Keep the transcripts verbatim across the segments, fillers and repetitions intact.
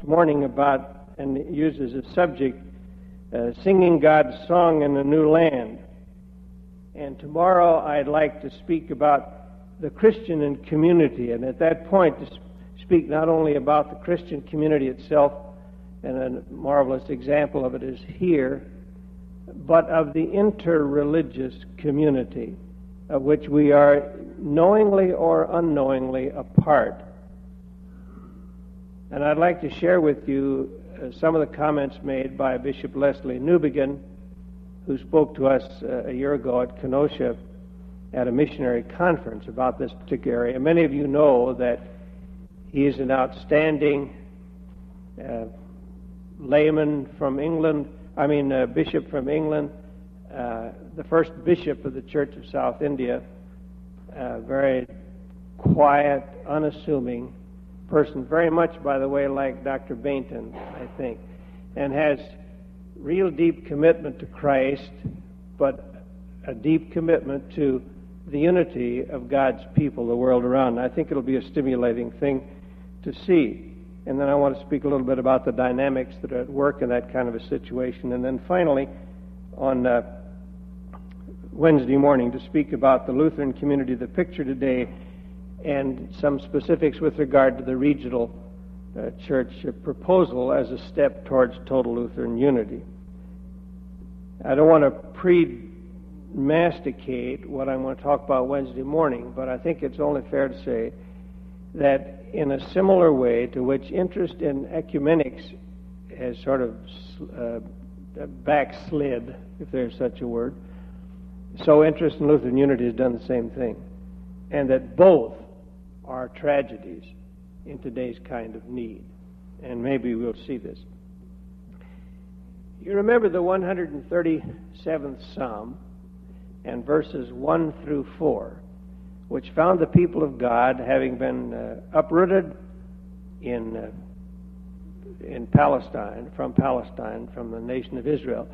morning about, and it uses a subject, uh, singing God's song in a new land. And tomorrow I'd like to speak about the Christian and community, and at that point to speak not only about the Christian community itself, and a marvelous example of it is here, but of the interreligious community, of which we are knowingly or unknowingly a part. And I'd like to share with you uh, some of the comments made by Bishop Leslie Newbigin, who spoke to us uh, a year ago at Kenosha at a missionary conference about this particular area. Many of you know that he is an outstanding uh, layman from England, I mean uh, bishop from England, uh, the first bishop of the Church of South India, uh, very quiet, unassuming person, very much, by the way, like Doctor Bainton, I think, and has real deep commitment to Christ, but a deep commitment to the unity of God's people, the world around. And I think it'll be a stimulating thing to see. And then I want to speak a little bit about the dynamics that are at work in that kind of a situation. And then finally, on uh, Wednesday morning, to speak about the Lutheran community, the picture today, and some specifics with regard to the regional uh, church proposal as a step towards total Lutheran unity. I don't want to pre-masticate what I'm going to talk about Wednesday morning, but I think it's only fair to say that in a similar way to which interest in ecumenics has sort of uh, backslid, if there's such a word, so interest in Lutheran unity has done the same thing, and that both are tragedies in today's kind of need. And maybe we'll see this. You remember the one hundred thirty-seventh Psalm and verses one through four, which found the people of God having been uh, uprooted in uh, in Palestine, from Palestine, from the nation of Israel,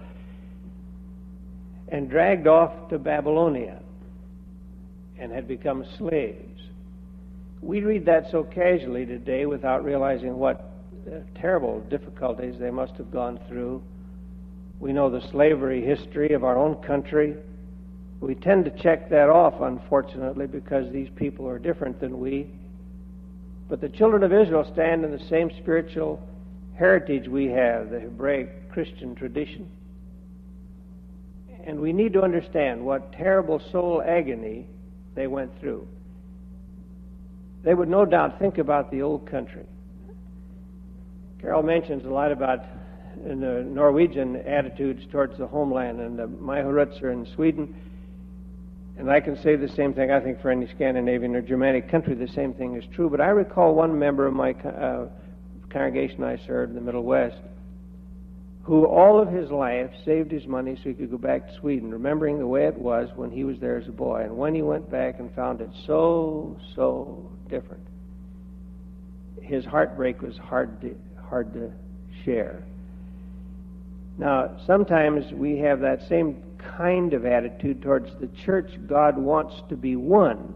and dragged off to Babylonia and had become slaves. We read that so casually today without realizing what uh, terrible difficulties they must have gone through. We know the slavery history of our own country. We tend to check that off, unfortunately, because these people are different than we. But the children of Israel stand in the same spiritual heritage we have, the Hebraic Christian tradition. And we need to understand what terrible soul agony they went through. They would no doubt think about the old country. Carol mentions a lot about the Norwegian attitudes towards the homeland and the Maihurutser in Sweden. And I can say the same thing, I think, for any Scandinavian or Germanic country, the same thing is true. But I recall one member of my uh, congregation I served in the Middle West, who all of his life saved his money so he could go back to Sweden, remembering the way it was when he was there as a boy. And when he went back and found it so, so different, his heartbreak was hard to, hard to share. Now, sometimes we have that same kind of attitude towards the church. God wants to be one.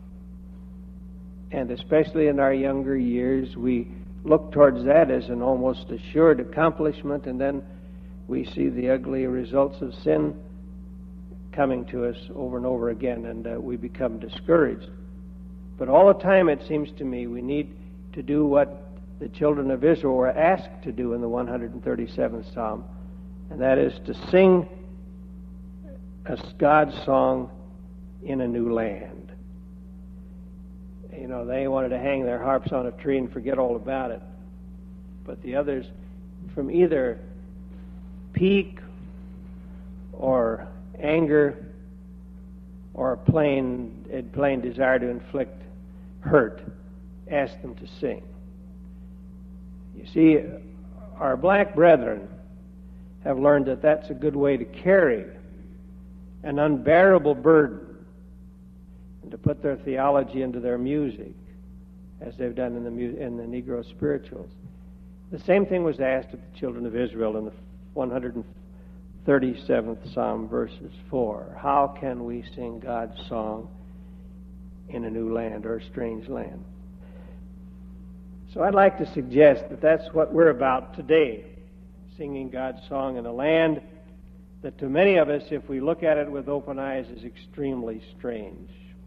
And especially in our younger years, we look towards that as an almost assured accomplishment, and then we see the ugly results of sin coming to us over and over again, and uh, we become discouraged. But all the time, it seems to me, we need to do what the children of Israel were asked to do in the one hundred thirty-seventh Psalm, and that is to sing a God's song in a new land. You know, they wanted to hang their harps on a tree and forget all about it. But the others, from either pique or anger or plain, a plain desire to inflict hurt, asked them to sing. You see, our black brethren have learned that that's a good way to carry an unbearable burden and to put their theology into their music, as they've done in the mu- in the Negro spirituals. The same thing was asked of the children of Israel in the one hundred thirty-seventh Psalm, verses four. How can we sing God's song in a new land or a strange land? So I'd like to suggest that that's what we're about today, singing God's song in a land that to many of us, if we look at it with open eyes, is extremely strange.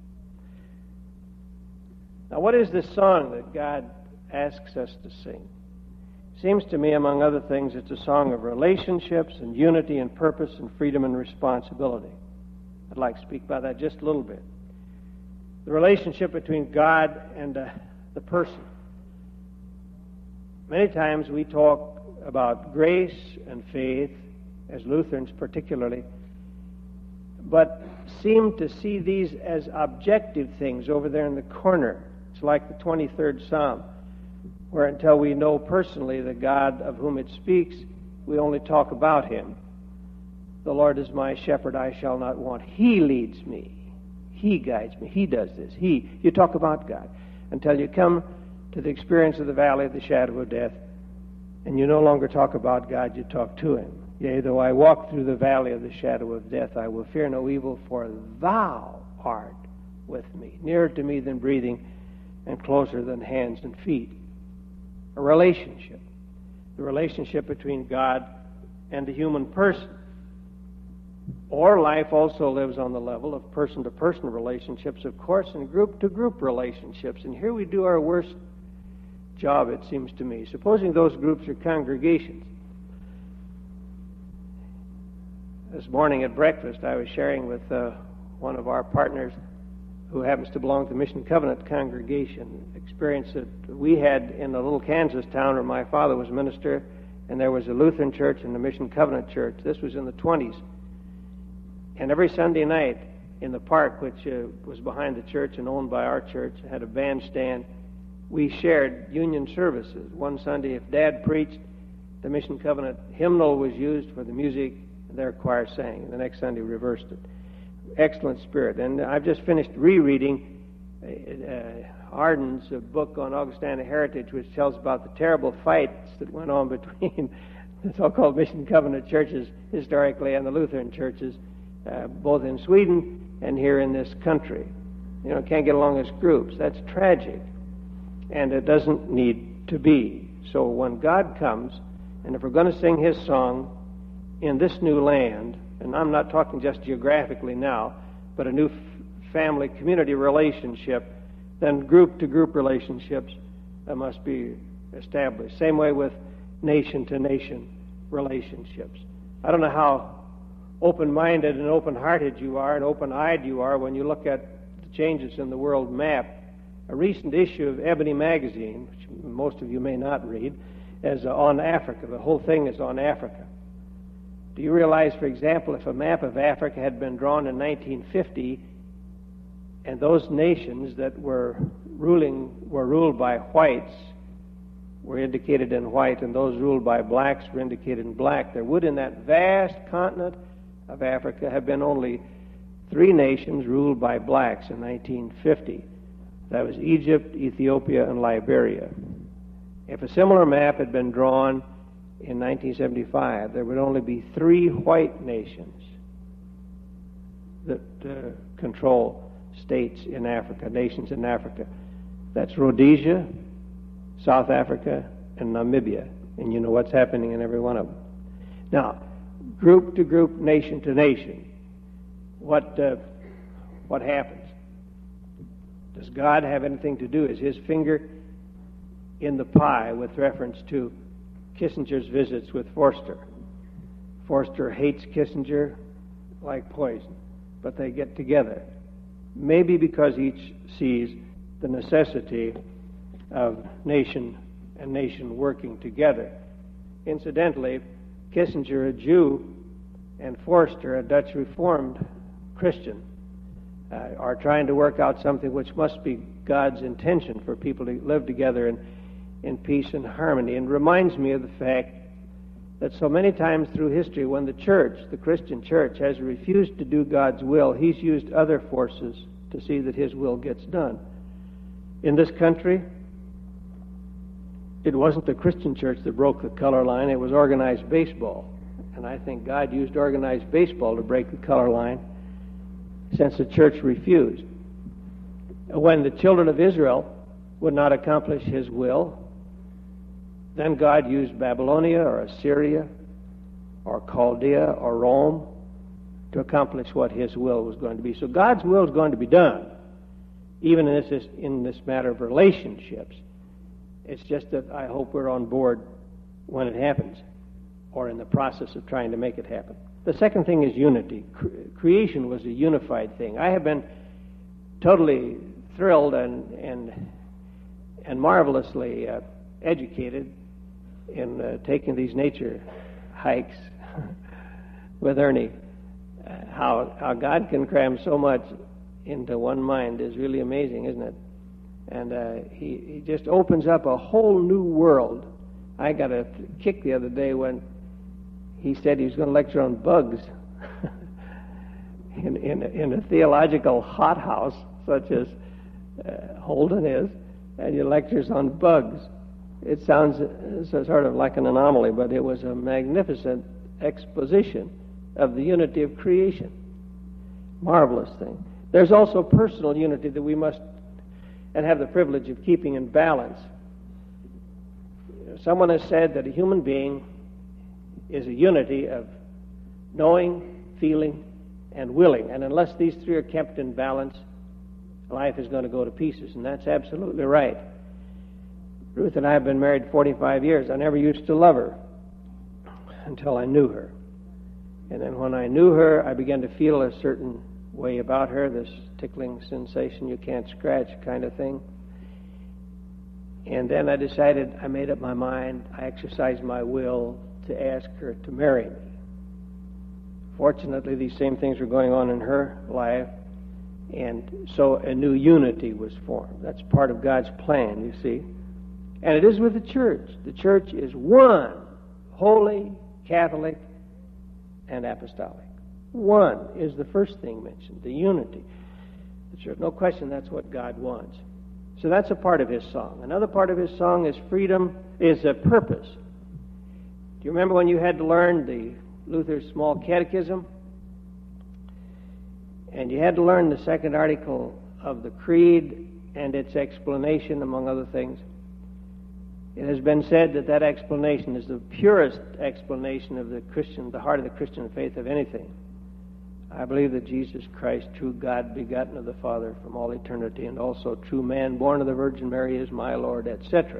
Now, what is this song that God asks us to sing? Seems to me, among other things, it's a song of relationships and unity and purpose and freedom and responsibility. I'd like to speak about that just a little bit. The relationship between God and uh, the person. Many times we talk about grace and faith, as Lutherans particularly, but seem to see these as objective things over there in the corner. It's like the twenty-third Psalm, where until we know personally the God of whom it speaks, we only talk about Him. The Lord is my shepherd, I shall not want. He leads me. He guides me. He does this. He. You talk about God until you come to the experience of the valley of the shadow of death, and you no longer talk about God, you talk to Him. Yea, though I walk through the valley of the shadow of death, I will fear no evil, for Thou art with me, nearer to me than breathing and closer than hands and feet. A relationship, the relationship between God and the human person. Or life also lives on the level of person-to-person relationships, of course, and group-to-group relationships. And here we do our worst job, it seems to me. Supposing those groups are congregations. This morning at breakfast, I was sharing with uh, one of our partners who happens to belong to the Mission Covenant congregation, experience that we had in a little Kansas town where my father was a minister, and there was a Lutheran church and a Mission Covenant church. This was in the twenties. And every Sunday night in the park, which uh, was behind the church and owned by our church, had a bandstand, we shared union services. One Sunday, if Dad preached, the Mission Covenant hymnal was used for the music, and their choir sang. And the next Sunday, reversed it. Excellent spirit. And I've just finished rereading uh, Arden's uh, book on Augustana heritage, which tells about the terrible fights that went on between the so-called Mission Covenant churches historically and the Lutheran churches, uh, both in Sweden and here in this country. You know, can't get along as groups. That's tragic. And it doesn't need to be. So when God comes, and if we're going to sing His song in this new land, and I'm not talking just geographically now, but a new f- family community relationship, then group-to-group relationships uh, must be established. Same way with nation-to-nation relationships. I don't know how open-minded and open-hearted you are and open-eyed you are when you look at the changes in the world map. A recent issue of Ebony magazine, which most of you may not read, is uh, on Africa. The whole thing is on Africa. Do you realize, for example, if a map of Africa had been drawn in nineteen fifty, and those nations that were ruling were ruled by whites were indicated in white, and those ruled by blacks were indicated in black, there would, in that vast continent of Africa, have been only three nations ruled by blacks in nineteen fifty. That was Egypt, Ethiopia, and Liberia. If a similar map had been drawn in nineteen seventy-five, there would only be three white nations that uh, control states in Africa, nations in Africa. That's Rhodesia, South Africa, and Namibia. And you know what's happening in every one of them. Now, group to group, nation to nation, what uh, what happens? Does God have anything to do? Is His finger in the pie with reference to Kissinger's visits with Forster? Forster hates Kissinger like poison, but they get together. Maybe because each sees the necessity of nation and nation working together. Incidentally, Kissinger, a Jew, and Forster, a Dutch Reformed Christian, uh, are trying to work out something which must be God's intention for people to live together in, in peace and harmony. And reminds me of the fact that so many times through history, when the church, the Christian church, has refused to do God's will, He's used other forces to see that His will gets done. In this country, it wasn't the Christian church that broke the color line, it was organized baseball. And I think God used organized baseball to break the color line, since the church refused. When the children of Israel would not accomplish His will, Then God used Babylonia or Assyria or Chaldea or Rome to accomplish what his will was going to be. So God's will is going to be done, even in this, in this matter of relationships. It's just that I hope we're on board when it happens, or in the process of trying to make it happen. The second thing is unity. Cre- creation was a unified thing. I have been totally thrilled and and, and marvelously uh, educated in uh, taking these nature hikes with Ernie. Uh, how how God can cram so much into one mind is really amazing, isn't it? And uh, he, he just opens up a whole new world. I got a kick the other day when he said he was going to lecture on bugs in, in, a, in a theological hothouse such as uh, Holden is, and he lectures on bugs. It sounds uh, sort of like an anomaly, but it was a magnificent exposition of the unity of creation. Marvelous thing. There's also personal unity that we must and have the privilege of keeping in balance. Someone has said that a human being is a unity of knowing, feeling, and willing. And unless these three are kept in balance, life is going to go to pieces. And that's absolutely right. Ruth and I have been married forty-five years. I never used to love her until I knew her. And then when I knew her, I began to feel a certain way about her, this tickling sensation you can't scratch kind of thing. And then I decided, I made up my mind, I exercised my will to ask her to marry me. Fortunately, these same things were going on in her life, and so a new unity was formed. That's part of God's plan, you see. And it is with the church. The church is one, holy, Catholic, and apostolic. One is the first thing mentioned, the unity. The church, no question, that's what God wants. So that's a part of his song. Another part of his song is freedom, is a purpose. Do you remember when you had to learn the Luther's Small Catechism? And you had to learn the second article of the Creed and its explanation, among other things. It has been said that that explanation is the purest explanation of the Christian, the heart of the Christian faith of anything. I believe that Jesus Christ, true God, begotten of the Father from all eternity, and also true man, born of the Virgin Mary, is my Lord, et cetera.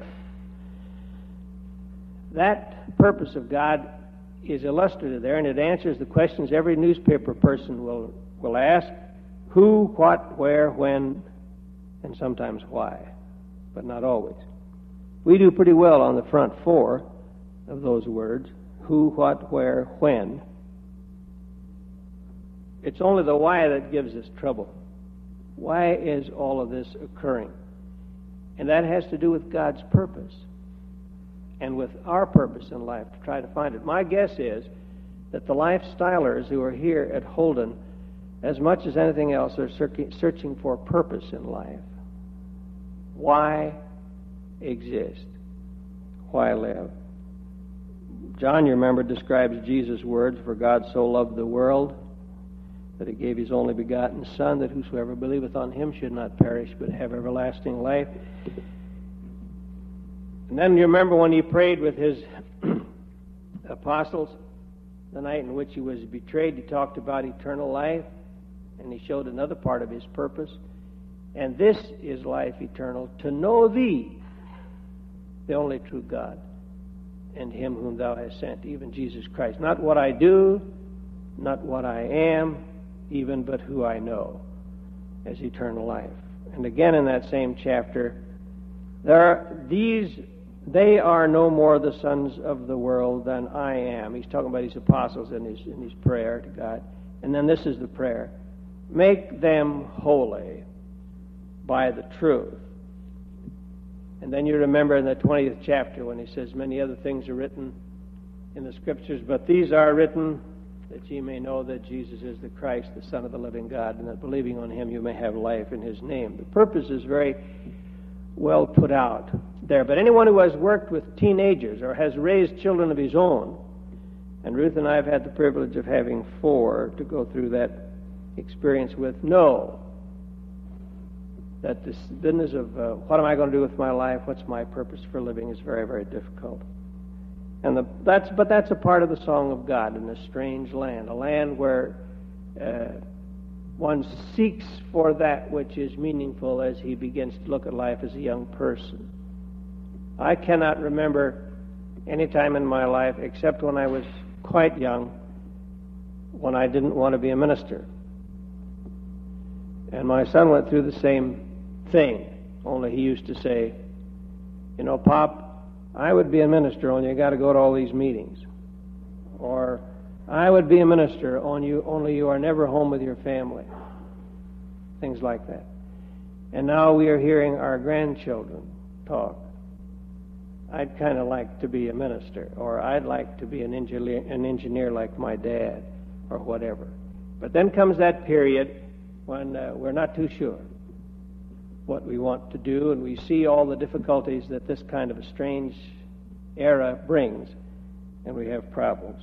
That purpose of God is illustrated there, and it answers the questions every newspaper person will, will ask: who, what, where, when, and sometimes why, but not always. We do pretty well on the front four of those words: who, what, where, when. It's only the why that gives us trouble. Why is all of this occurring? And that has to do with God's purpose and with our purpose in life to try to find it. My guess is that the lifestylers who are here at Holden, as much as anything else, are searching for purpose in life. Why exist? Why live? John, you remember, describes Jesus' words, "For God so loved the world that he gave his only begotten Son, that whosoever believeth on him should not perish, but have everlasting life." And then you remember when he prayed with his apostles, the night in which he was betrayed, he talked about eternal life, and he showed another part of his purpose. And this is life eternal, to know thee, the only true God, and him whom thou hast sent, even Jesus Christ. Not what I do, not what I am, even, but who I know as eternal life. And again in that same chapter, there are these, they are no more the sons of the world than I am. He's talking about his apostles in his, in his prayer to God. And then this is the prayer: make them holy by the truth. And then you remember in the twentieth chapter when he says, many other things are written in the Scriptures, but these are written that ye may know that Jesus is the Christ, the Son of the living God, and that believing on him you may have life in his name. The purpose is very well put out there. But anyone who has worked with teenagers or has raised children of his own, and Ruth and I have had the privilege of having four to go through that experience with, know that this business of uh, what am I going to do with my life, what's my purpose for living, is very, very difficult. And the, that's but that's a part of the song of God in a strange land, a land where uh, one seeks for that which is meaningful as he begins to look at life as a young person. I cannot remember any time in my life, except when I was quite young, when I didn't want to be a minister. And my son went through the same thing, only he used to say, you know, Pop, I would be a minister, only you got to go to all these meetings. Or, I would be a minister, only you, only you are never home with your family. Things like that. And now we are hearing our grandchildren talk. I'd kind of like to be a minister, or I'd like to be an engineer, an engineer like my dad, or whatever. But then comes that period when uh, we're not too sure what we want to do, and we see all the difficulties that this kind of a strange era brings, and we have problems.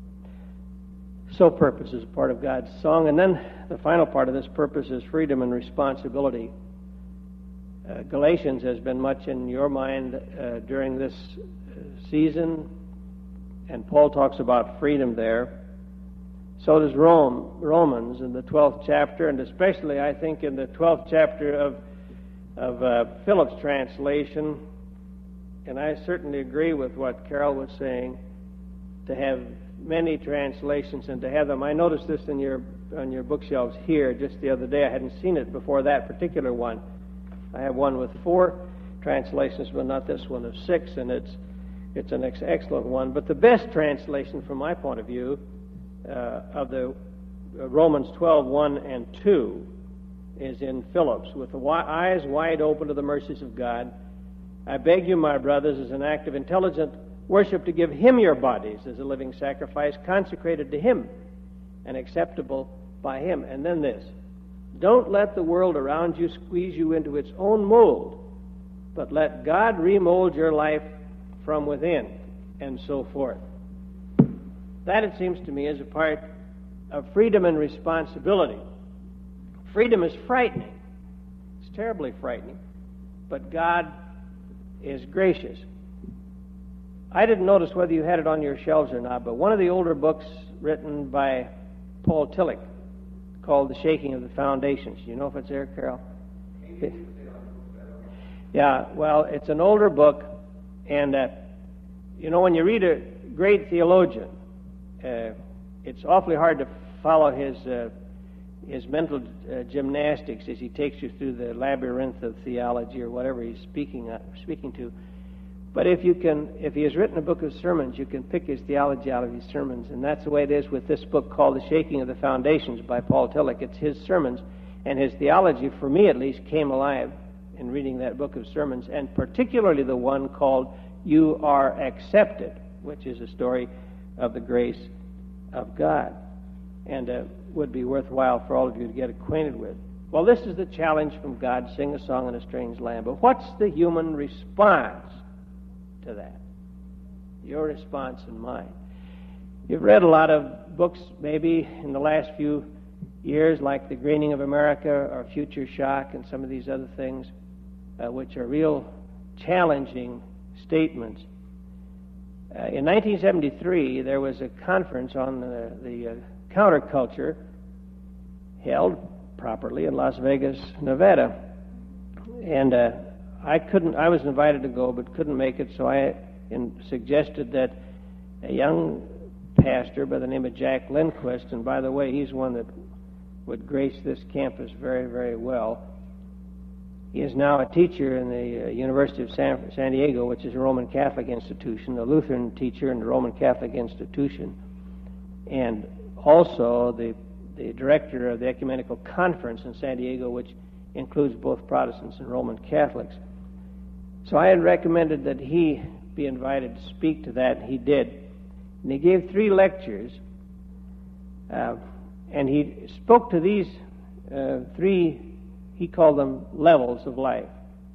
So purpose is a part of God's song, and then the final part of this purpose is freedom and responsibility. Uh, Galatians has been much in your mind uh, during this season, and Paul talks about freedom there. So does Rome, Romans in the twelfth chapter, and especially, I think, in the twelfth chapter of, of uh, Phillips' translation. And I certainly agree with what Carol was saying, to have many translations and to have them. I noticed this in your on your bookshelves here just the other day. I hadn't seen it before that particular one. I have one with four translations, but not this one of six, and it's it's an ex- excellent one. But the best translation, from my point of view, uh, of the uh, Romans twelve, one and two, is in Phillips, with the wi- eyes wide open to the mercies of God. I beg you, my brothers, as an act of intelligent worship, to give Him your bodies as a living sacrifice, consecrated to Him and acceptable by Him. And then this: don't let the world around you squeeze you into its own mold, but let God remold your life from within, and so forth. That, it seems to me, is a part of freedom and responsibility. Freedom is frightening. It's terribly frightening. But God is gracious. I didn't notice whether you had it on your shelves or not, but one of the older books written by Paul Tillich, called The Shaking of the Foundations. You know if it's there, Carol? Yeah, well, it's an older book, and uh, you know, when you read a great theologian, uh, it's awfully hard to follow his uh, his mental uh, gymnastics as he takes you through the labyrinth of theology or whatever he's speaking uh, speaking to. But if you can, if he has written a book of sermons, you can pick his theology out of his sermons, and that's the way it is with this book called The Shaking of the Foundations by Paul Tillich. It's his sermons, and his theology, for me at least, came alive in reading that book of sermons, and particularly the one called You Are Accepted, which is a story of the grace of God, and uh, would be worthwhile for all of you to get acquainted with. Well, this is the challenge from God: sing a song in a strange land. But what's the human response to that? Your response and mine. You've read a lot of books maybe in the last few years, like The Greening of America or Future Shock and some of these other things, uh, which are real challenging statements. Uh, in nineteen seventy-three, there was a conference on the, the uh, counterculture held properly in Las Vegas, Nevada, and uh, I couldn't. I was invited to go, but couldn't make it. So I in, suggested that a young pastor by the name of Jack Lindquist, and by the way, he's one that would grace this campus very, very well. He is now a teacher in the uh, University of San, San Diego, which is a Roman Catholic institution, a Lutheran teacher in the Roman Catholic institution, and also the the director of the Ecumenical Conference in San Diego, which includes both Protestants and Roman Catholics. So I had recommended that he be invited to speak to that. He did. And he gave three lectures, uh, and he spoke to these uh, three, he called them levels of life.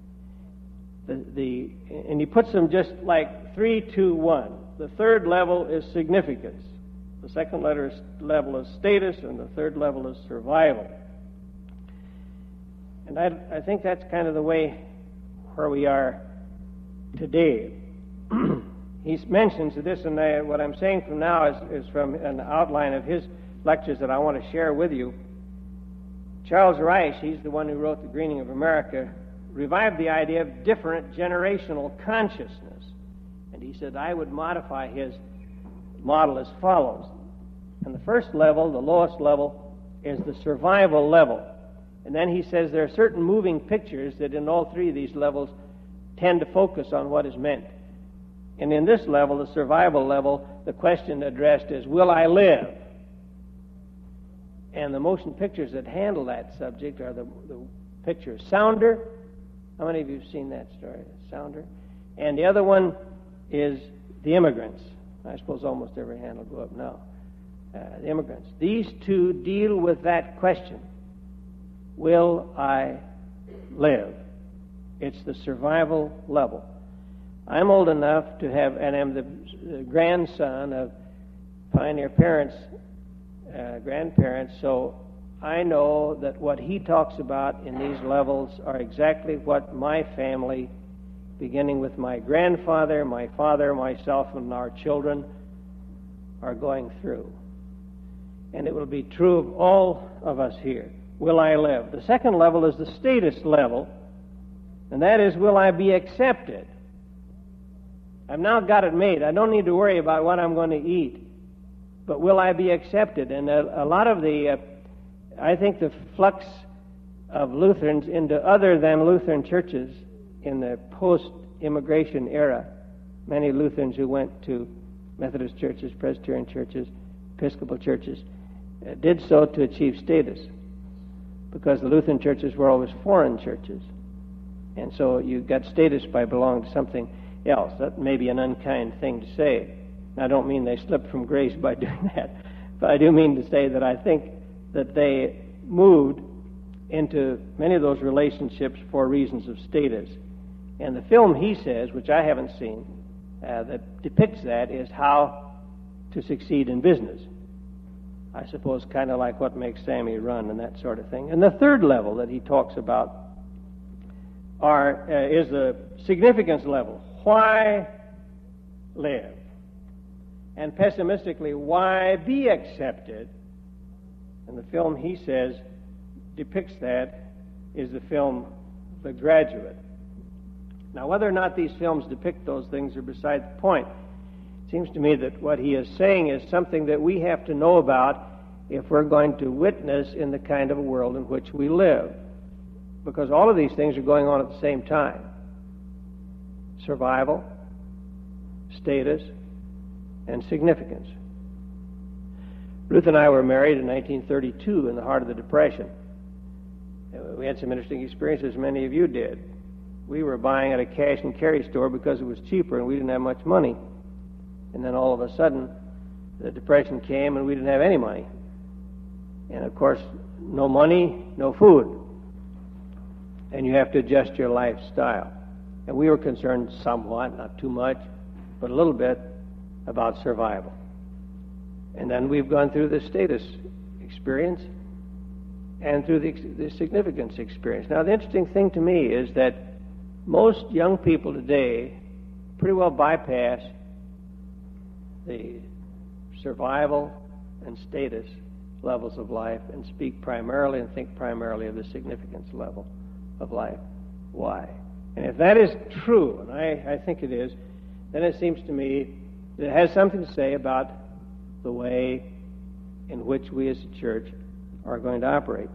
The, the, and he puts them just like three, two, one. The third level is significance. The second letter is, level is status, and the third level is survival. And I, I think that's kind of the way where we are today. He mentions this, and I, what I'm saying from now is, is from an outline of his lectures that I want to share with you. Charles Reich, he's the one who wrote The Greening of America, revived the idea of different generational consciousness. And he said, I would modify his model as follows. And the first level, the lowest level, is the survival level. And then he says there are certain moving pictures that in all three of these levels tend to focus on what is meant. And in this level, the survival level, the question addressed is, will I live? And the motion pictures that handle that subject are the, the picture Sounder. How many of you have seen that story, Sounder? And the other one is The Immigrants. I suppose almost every hand will go up now. Uh, the Immigrants. These two deal with that question. Will I live? It's the survival level. I'm old enough to have, and I'm the, the grandson of pioneer parents, uh, grandparents, so I know that what he talks about in these levels are exactly what my family, beginning with my grandfather, my father, myself, and our children, are going through. And it will be true of all of us here. Will I live? The second level is the status level, and that is, will I be accepted? I've now got it made. I don't need to worry about what I'm going to eat, but will I be accepted? And a, a lot of the, uh, I think the flux of Lutherans into other than Lutheran churches in the post-immigration era, many Lutherans who went to Methodist churches, Presbyterian churches, Episcopal churches, uh, did so to achieve status, because the Lutheran churches were always foreign churches. And so you got status by belonging to something else. That may be an unkind thing to say. I don't mean they slipped from grace by doing that, but I do mean to say that I think that they moved into many of those relationships for reasons of status. And the film, he says, which I haven't seen, uh, that depicts that is How to Succeed in Business. I suppose kind of like What Makes Sammy Run and that sort of thing. And the third level that he talks about are uh, is the significance level. Why live? And pessimistically, why be accepted? And the film, he says, depicts that is the film The Graduate. Now, whether or not these films depict those things are beside the point. It seems to me that what he is saying is something that we have to know about if we're going to witness in the kind of a world in which we live. Because all of these things are going on at the same time. Survival, status, and significance. Ruth and I were married in nineteen thirty-two in the heart of the Depression. We had some interesting experiences, many of you did. We were buying at a cash and carry store because it was cheaper and we didn't have much money. And then all of a sudden, the Depression came and we didn't have any money. And of course, no money, no food. And you have to adjust your lifestyle. And we were concerned somewhat, not too much, but a little bit, about survival. And then we've gone through the status experience and through the, the significance experience. Now, the interesting thing to me is that most young people today pretty well bypass the survival and status levels of life and speak primarily and think primarily of the significance level of life. Why? And if that is true, and I, I think it is, then it seems to me that it has something to say about the way in which we as a church are going to operate.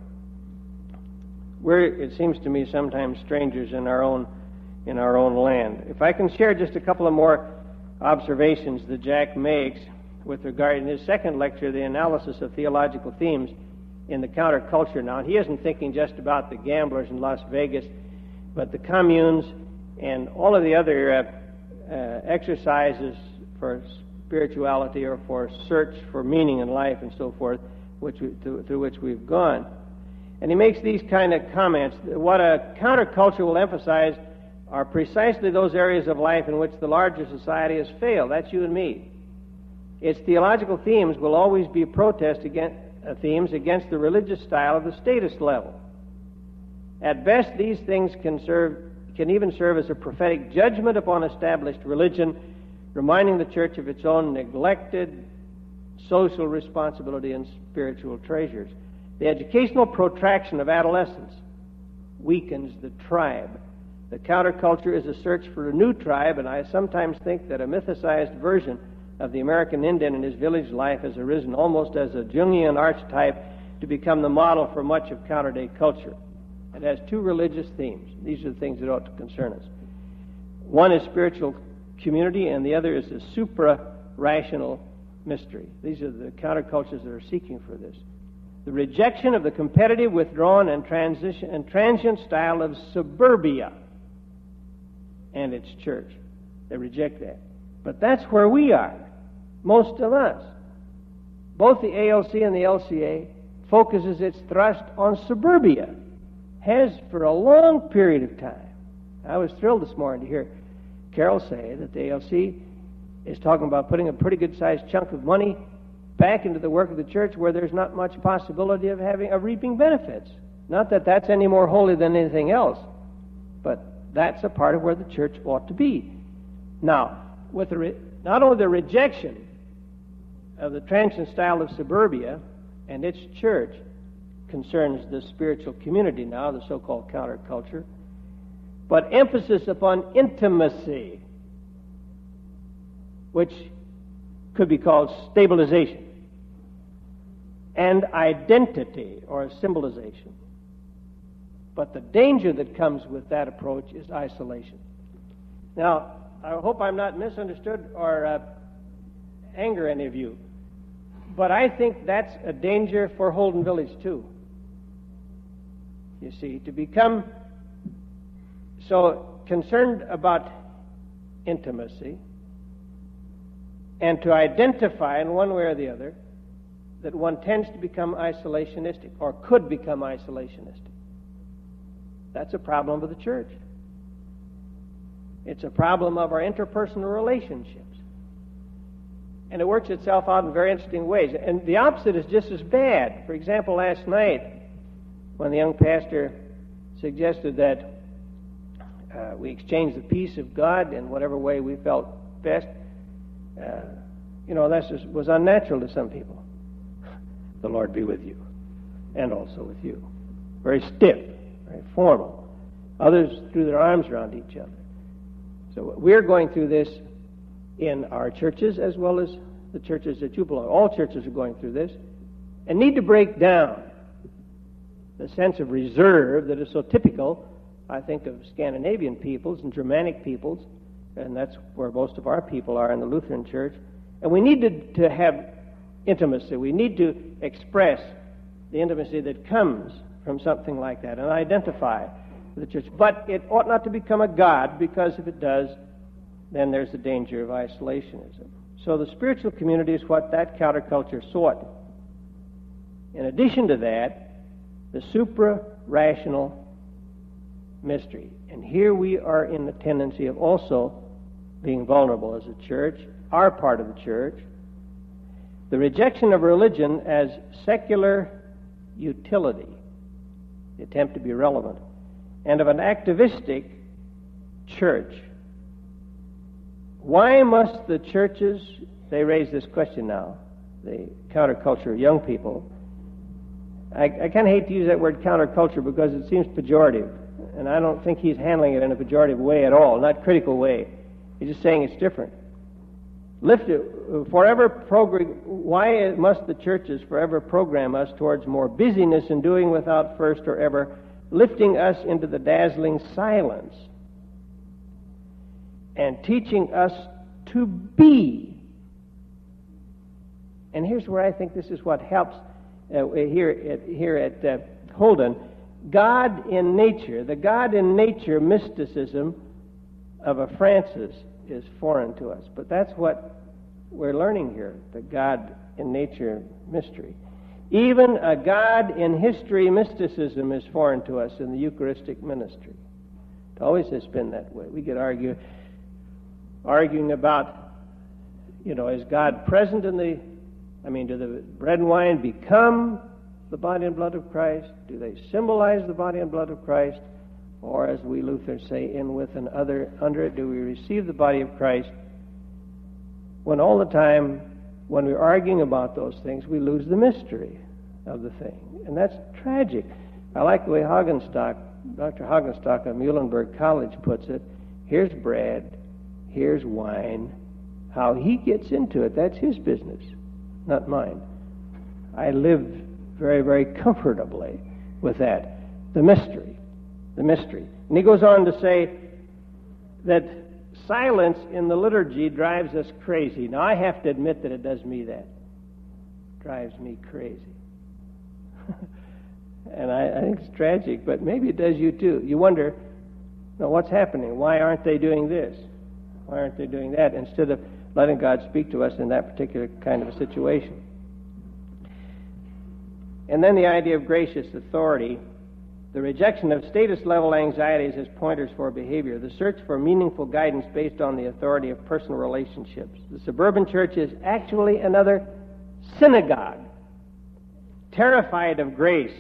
We're, it seems to me, sometimes strangers in our own in our own land. If I can share just a couple of more observations that Jack makes with regard in his second lecture, the analysis of theological themes in the counterculture. Now, he isn't thinking just about the gamblers in Las Vegas, but the communes and all of the other uh, uh, exercises for spirituality or for search for meaning in life and so forth, which we, through, through which we've gone. And he makes these kind of comments. What a counterculture will emphasize are precisely those areas of life in which the larger society has failed. That's you and me. Its theological themes will always be protest against, uh, themes against the religious style of the status level. At best, these things can serve, can even serve as a prophetic judgment upon established religion, reminding the church of its own neglected social responsibility and spiritual treasures. The educational protraction of adolescence weakens the tribe. The counterculture is a search for a new tribe, and I sometimes think that a mythicized version of the American Indian in his village life has arisen almost as a Jungian archetype to become the model for much of counter-day culture. It has two religious themes. These are the things that ought to concern us. One is spiritual community, and the other is the supra-rational mystery. These are the countercultures that are seeking for this. The rejection of the competitive, withdrawn, and transition and transient style of suburbia and its church. They reject that. But that's where we are, most of us. Both the A L C and the L C A focuses its thrust on suburbia, has for a long period of time. I was thrilled this morning to hear Carol say that the A L C is talking about putting a pretty good-sized chunk of money back into the work of the church where there's not much possibility of having of reaping benefits. Not that that's any more holy than anything else, but that's a part of where the church ought to be. Now, with the re- not only the rejection of the transient style of suburbia and its church concerns the spiritual community now, the so-called counterculture, but emphasis upon intimacy, which could be called stabilization, and identity or symbolization. But the danger that comes with that approach is isolation. Now, I hope I'm not misunderstood or uh, anger any of you, but I think that's a danger for Holden Village too. You see, to become so concerned about intimacy and to identify in one way or the other that one tends to become isolationistic or could become isolationistic. That's a problem of the church. It's a problem of our interpersonal relationships. And it works itself out in very interesting ways. And the opposite is just as bad. For example, last night, when the young pastor suggested that uh, we exchange the peace of God in whatever way we felt best, uh, you know, that was unnatural to some people. The Lord be with you, and also with you. Very stiff, very formal. Others threw their arms around each other. So we're going through this in our churches as well as the churches that you belong. All churches are going through this and need to break down the sense of reserve that is so typical, I think, of Scandinavian peoples and Germanic peoples, and that's where most of our people are in the Lutheran Church. And we need to, to have intimacy. We need to express the intimacy that comes from something like that and identify the church. But it ought not to become a god, because if it does, then there's the danger of isolationism. So the spiritual community is what that counterculture sought. In addition to that, the supra-rational mystery. And here we are in the tendency of also being vulnerable as a church, our part of the church. The rejection of religion as secular utility, the attempt to be relevant, and of an activistic church. Why must the churches, they raise this question now, the counterculture young people. I, I kind of hate to use that word counterculture because it seems pejorative, and I don't think he's handling it in a pejorative way at all, not critical way. He's just saying it's different. Lift it, forever program, why must the churches forever program us towards more busyness and doing without first or ever lifting us into the dazzling silence and teaching us to be? And here's where I think this is what helps uh, here at, here at uh, Holden. God in nature, the God in nature mysticism of a Francis is foreign to us. But that's what we're learning here, the God in nature mystery. Even a God in history mysticism is foreign to us in the Eucharistic ministry. It always has been that way. We could argue, arguing about, you know, is God present in the, I mean, do the bread and wine become the body and blood of Christ? Do they symbolize the body and blood of Christ? Or, as we Lutherans say, in with and other under it, do we receive the body of Christ? When all the time, when we're arguing about those things, we lose the mystery of the thing. And that's tragic. I like the way Hagenstock, Doctor Hagenstock of Muhlenberg College puts it. Here's bread, here's wine. How he gets into it, that's his business, not mine. I live very, very comfortably with that. The mystery, the mystery. And he goes on to say that silence in the liturgy drives us crazy. Now, I have to admit that it does me that. It drives me crazy. And I, I think it's tragic, but maybe it does you too. You wonder, now, what's happening? Why aren't they doing this? Why aren't they doing that? Instead of letting God speak to us in that particular kind of a situation. And then the idea of gracious authority, the rejection of status-level anxieties as pointers for behavior, the search for meaningful guidance based on the authority of personal relationships. The suburban church is actually another synagogue, terrified of grace,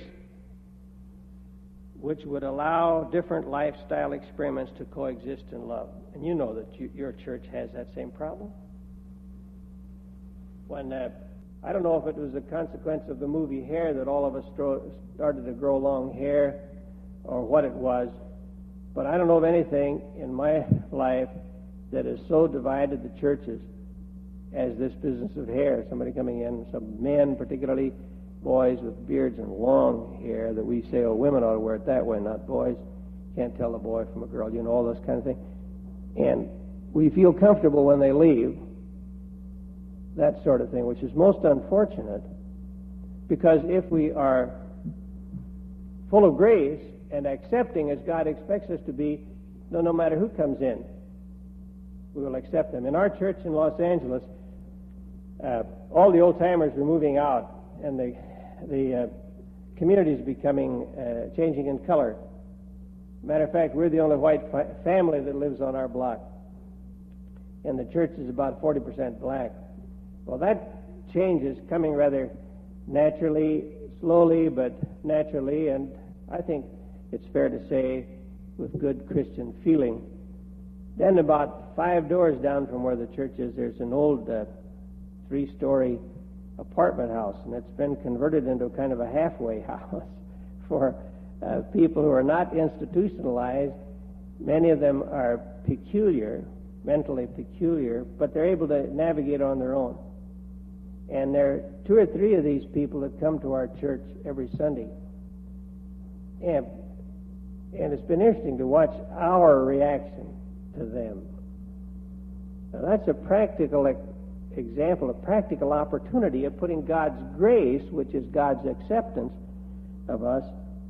which would allow different lifestyle experiments to coexist in love. And you know that you, your church has that same problem. When uh, I don't know if it was a consequence of the movie Hair that all of us stro- started to grow long hair, or what it was, but I don't know of anything in my life that has so divided the churches as this business of hair. Somebody coming in, some men, particularly boys with beards and long hair, that we say, oh, women ought to wear it that way, not boys. Can't tell a boy from a girl, you know, all those kind of things. And we feel comfortable when they leave, that sort of thing, which is most unfortunate, because if we are full of grace and accepting as God expects us to be, no, no matter who comes in, we will accept them. In our church in Los Angeles, uh, all the old-timers were moving out, and the the uh, community is becoming, uh, changing in color. Matter of fact, we're the only white fi- family that lives on our block, and the church is about forty percent black. Well, that change is coming rather naturally, slowly, but naturally, and I think it's fair to say with good Christian feeling. Then about five doors down from where the church is, there's an old uh, three-story apartment house, and it's been converted into a kind of a halfway house for uh, people who are not institutionalized. Many of them are peculiar, mentally peculiar, but they're able to navigate on their own. And there are two or three of these people that come to our church every Sunday. And, and it's been interesting to watch our reaction to them. Now, that's a practical example, a practical opportunity of putting God's grace, which is God's acceptance of us,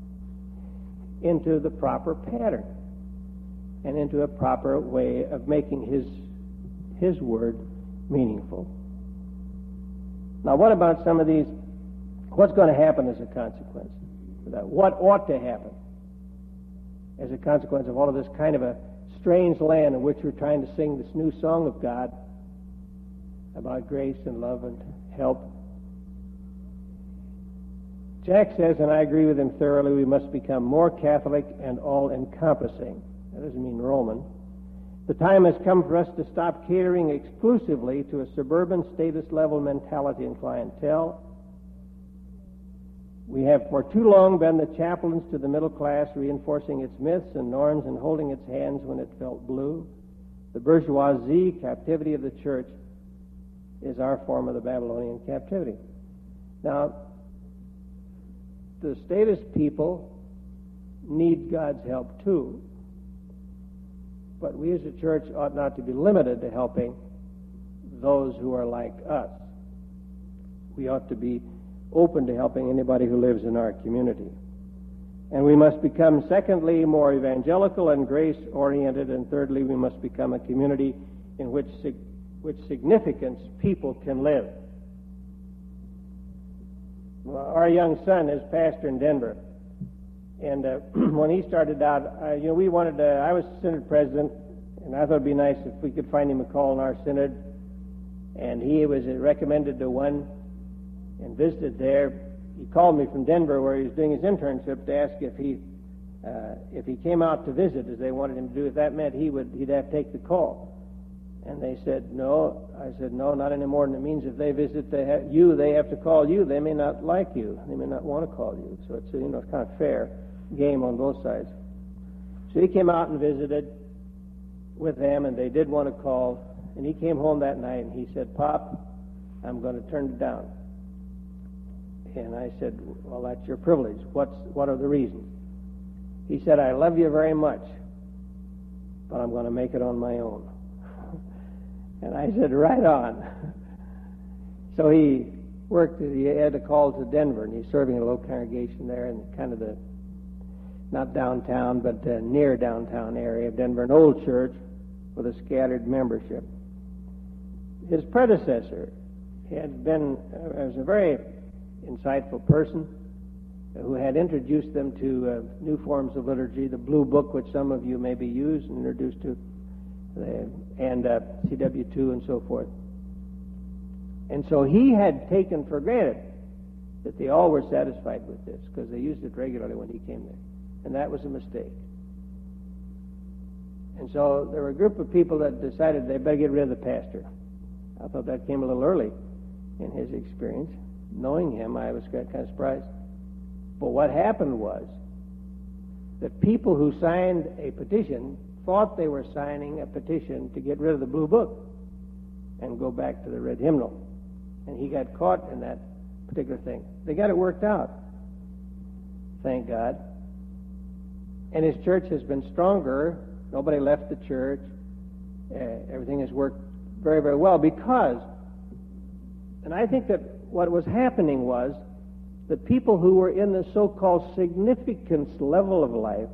into the proper pattern and into a proper way of making His, His word meaningful. Now, what about some of these? What's going to happen as a consequence of that? What ought to happen as a consequence of all of this kind of a strange land in which we're trying to sing this new song of God about grace and love and help? Jack says, and I agree with him thoroughly, we must become more Catholic and all-encompassing. That doesn't mean Roman. The time has come for us to stop catering exclusively to a suburban status-level mentality and clientele. We have for too long been the chaplains to the middle class, reinforcing its myths and norms and holding its hands when it felt blue. The bourgeoisie captivity of the church is our form of the Babylonian captivity. Now, the status people need God's help too. But we as a church ought not to be limited to helping those who are like us. We ought to be open to helping anybody who lives in our community. And we must become, secondly, more evangelical and grace-oriented, and thirdly, we must become a community in which, which significance people can live. Well, our young son is pastor in Denver. And uh, when he started out, uh, you know, we wanted to, I was synod president, and I thought it'd be nice if we could find him a call in our synod. And he was recommended to one and visited there. he called me from Denver, where he was doing his internship, to ask if he uh, if he came out to visit, as they wanted him to do. If that meant he would he'd have to take the call. And they said no. I said no, not any more than it means if they visit they ha- you, they have to call you. They may not like you. They may not want to call you. So it's you know it's kind of fair game on both sides. So he came out and visited with them, and they did want to call. And he came home that night, and he said, "Pop, I'm going to turn it down." And I said, "Well, that's your privilege. What's what are the reasons?" He said, "I love you very much, but I'm going to make it on my own." And I said, "Right on." So he worked, he had a call to Denver, and he's serving a local congregation there in kind of the, not downtown, but uh, near downtown area of Denver, an old church with a scattered membership. His predecessor had been, uh, was a very insightful person who had introduced them to uh, new forms of liturgy, the Blue Book, which some of you may be used and introduced to, uh, and uh, C W two and so forth. And so he had taken for granted that they all were satisfied with this because they used it regularly when he came there. And that was a mistake. And so there were a group of people that decided they better get rid of the pastor. I thought that came a little early in his experience. Knowing him, I was kind of surprised. But what happened was that people who signed a petition thought they were signing a petition to get rid of the Blue Book and go back to the red hymnal. And he got caught in that particular thing. They got it worked out, thank God. And his church has been stronger. Nobody left the church. Uh, everything has worked very, very well because, and I think that what was happening was that people who were in the so-called significance level of life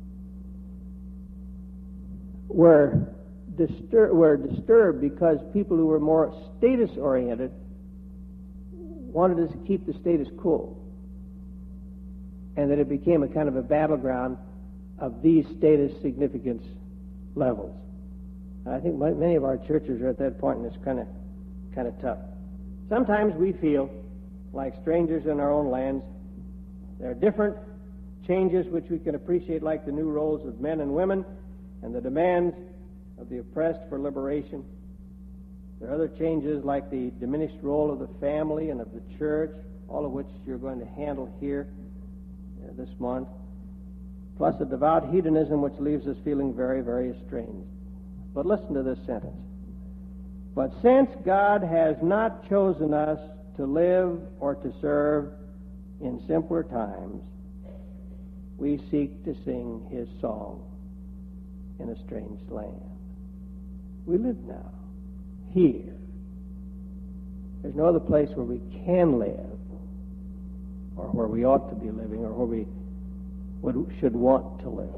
were, distur- were disturbed because people who were more status-oriented wanted to keep the status quo. And that it became a kind of a battleground of these status significance levels. I think many of our churches are at that point, and it's kind of kind of tough. Sometimes we feel like strangers in our own lands. There are different changes which we can appreciate, like the new roles of men and women and the demands of the oppressed for liberation. There are other changes like the diminished role of the family and of the church, all of which you're going to handle here uh, this month, plus a devout hedonism which leaves us feeling very, very estranged. But listen to this sentence. But since God has not chosen us to live or to serve in simpler times, we seek to sing his song in a strange land. We live now, here. There's no other place where we can live, or where we ought to be living, or where we would, should want to live.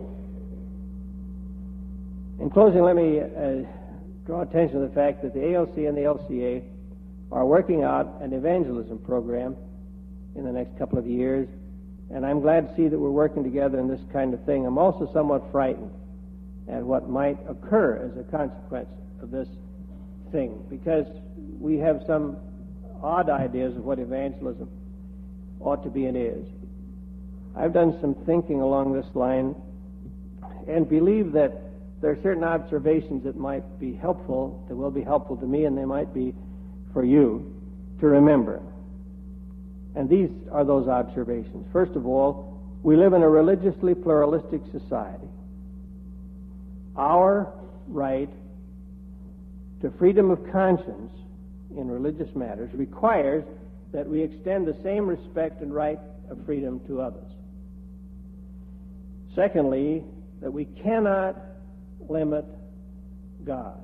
In closing, let me uh, draw attention to the fact that the A L C and the L C A are working out an evangelism program in the next couple of years, and I'm glad to see that we're working together in this kind of thing. I'm also somewhat frightened at what might occur as a consequence of this thing, because we have some odd ideas of what evangelism ought to be and is. I've done some thinking along this line and believe that there are certain observations that might be helpful, that will be helpful to me, and they might be for you to remember. And these are those observations. First of all, we live in a religiously pluralistic society. Our right to freedom of conscience in religious matters requires that we extend the same respect and right of freedom to others. Secondly, that we cannot limit God.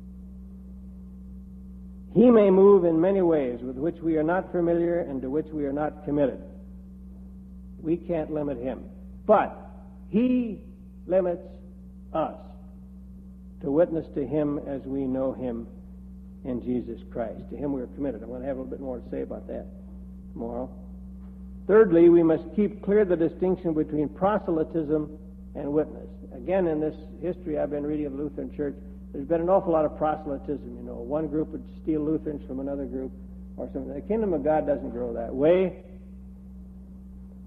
He may move in many ways with which we are not familiar and to which we are not committed. We can't limit him. But he limits us to witness to him as we know him in Jesus Christ. To him we are committed. I'm going to have a little bit more to say about that tomorrow. Thirdly, we must keep clear the distinction between proselytism and witness. Again, in this history I've been reading of the Lutheran Church, there's been an awful lot of proselytism. You know, one group would steal Lutherans from another group or something. The kingdom of God doesn't grow that way.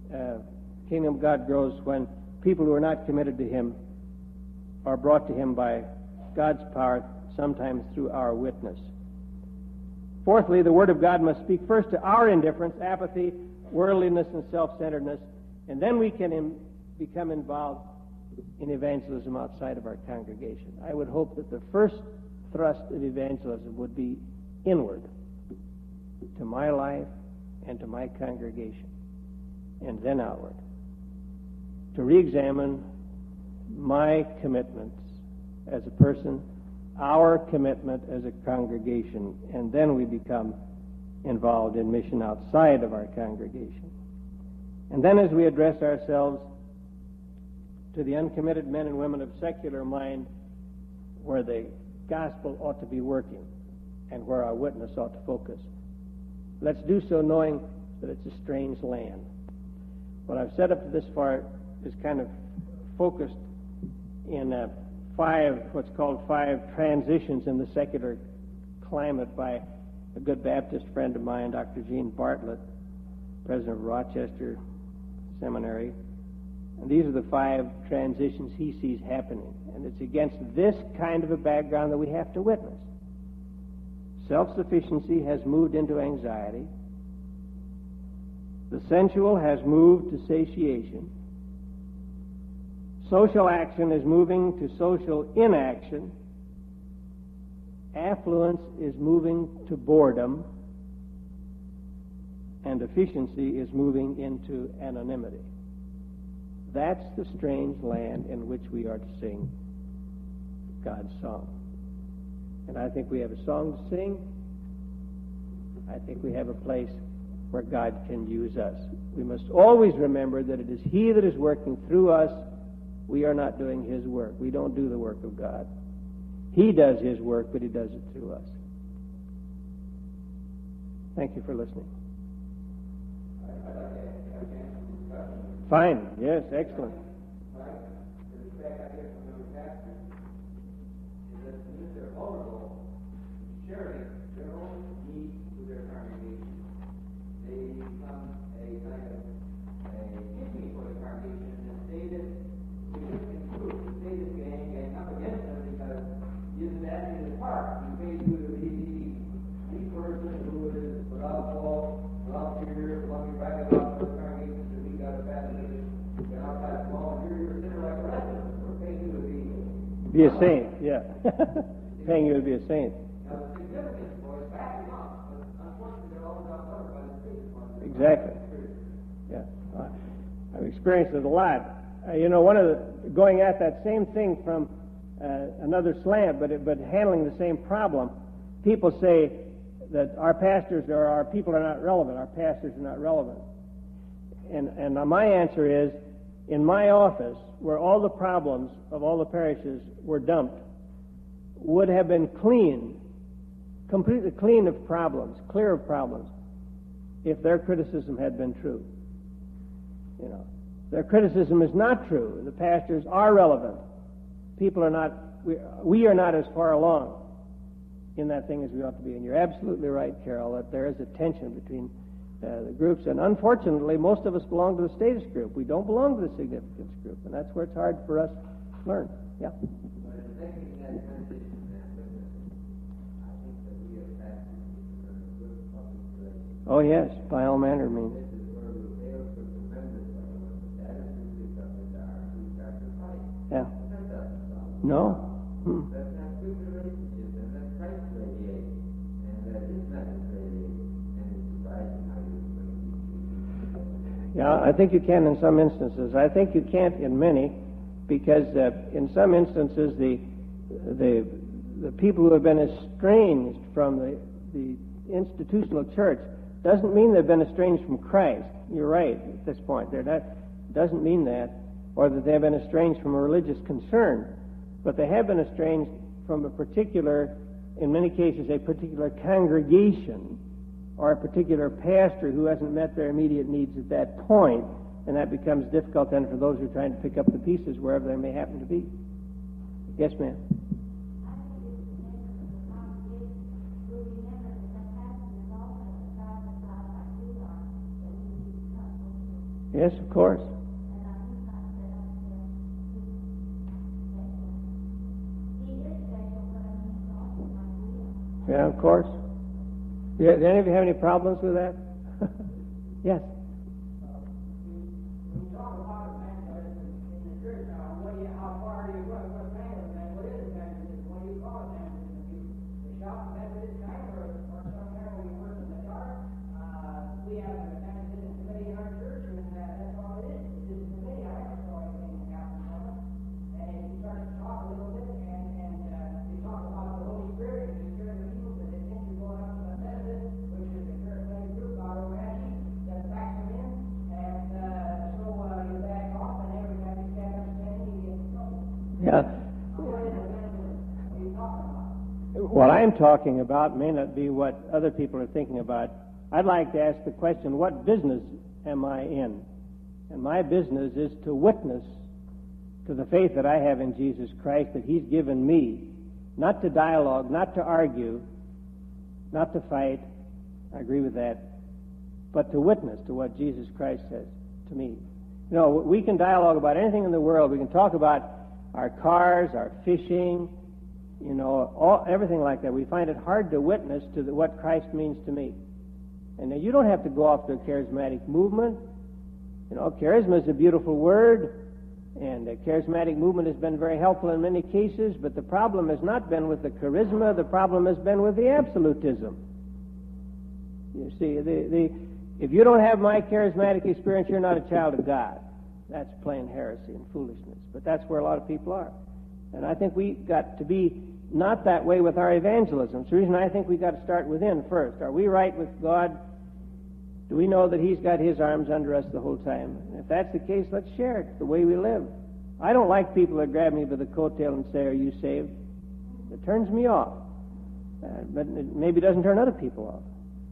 uh, kingdom of God grows when people who are not committed to Him are brought to Him by God's power, sometimes through our witness. Fourthly, the Word of God must speak first to our indifference, apathy, worldliness, and self-centeredness, and then we can im- become involved in evangelism outside of our congregation. I would hope that the first thrust of evangelism would be inward, to my life and to my congregation, and then outward, to re-examine my commitments as a person, our commitment as a congregation, and then we become involved in mission outside of our congregation. And then as we address ourselves to the uncommitted men and women of secular mind, where the gospel ought to be working and where our witness ought to focus, let's do so knowing that it's a strange land. What I've said up to this far is kind of focused in uh, five, what's called five transitions in the secular climate by a good Baptist friend of mine, Doctor Gene Bartlett, president of Rochester Seminary. And these are the five transitions he sees happening. And it's against this kind of a background that we have to witness. Self-sufficiency has moved into anxiety. The sensual has moved to satiation. Social action is moving to social inaction. Affluence is moving to boredom. And efficiency is moving into anonymity. That's the strange land in which we are to sing God's song. And I think we have a song to sing. I think we have a place where God can use us. We must always remember that it is He that is working through us. We are not doing His work. We don't do the work of God. He does His work, but He does it through us. Thank you for listening. Fine. Yes, excellent. Sharing their own needs with their congregation. They become a kind of a kidney for the congregation, and say that we just conclude to say this gang gang up against them because he isn't acting in the part. He may do to be the person who is without fault, without fear, without being right about the congregation, that we got a bad religion, and outside the law, and you're a sinner like the rest of us. We're paying you to be Be a saint, yeah. Paying you to be a saint. Now, the significance was backing up, but unfortunately, they're always outnumbered by the state. Exactly. Yeah. Uh, I've experienced it a lot. Uh, you know, one of the, going at that same thing from uh, another slant, but, it, but handling the same problem, people say that our pastors or our people are not relevant, our pastors are not relevant. And, and my answer is, in my office, where all the problems of all the parishes were dumped, would have been clean, completely clean of problems, clear of problems, if their criticism had been true. You know, their criticism is not true. The pastors are relevant. People are not, we, we are not as far along in that thing as we ought to be. And you're absolutely right, Carol, that there is a tension between uh, the groups. And unfortunately, most of us belong to the status group. We don't belong to the significance group. And that's where it's hard for us to learn. Yeah. Oh, yes, by all manner of means. Yeah. No? Hmm. Yeah, I think you can in some instances. I think you can't in many, because uh, in some instances the the the people who have been estranged from the the institutional church doesn't mean they've been estranged from Christ. You're right at this point. They're not, doesn't mean that, or that they've been estranged from a religious concern, but they have been estranged from a particular, in many cases, a particular congregation or a particular pastor who hasn't met their immediate needs at that point, and that becomes difficult then for those who are trying to pick up the pieces wherever they may happen to be. Yes, ma'am. Yes, of course. Yeah, of course. Yeah, do any of you have any problems with that? Yes. Yeah. What I'm talking about may not be what other people are thinking about. I'd like to ask the question, what business am I in? And my business is to witness to the faith that I have in Jesus Christ that He's given me, not to dialogue, not to argue, not to fight. I agree with that. But to witness to what Jesus Christ says to me. You know, we can dialogue about anything in the world. We can talk about our cars, our fishing, you know, all, everything like that. We find it hard to witness to the, what Christ means to me. And now you don't have to go off to a charismatic movement. You know, charisma is a beautiful word, and the charismatic movement has been very helpful in many cases, but the problem has not been with the charisma, the problem has been with the absolutism. You see, the, the, if you don't have my charismatic experience, you're not a child of God. That's plain heresy and foolishness. But that's where a lot of people are. And I think we got to be not that way with our evangelism. It's the reason I think we got to start within first. Are we right with God? Do we know that He's got His arms under us the whole time? And if that's the case, let's share it, the way we live. I don't like people that grab me by the coattail and say, "Are you saved?" It turns me off. Uh, but it maybe doesn't turn other people off.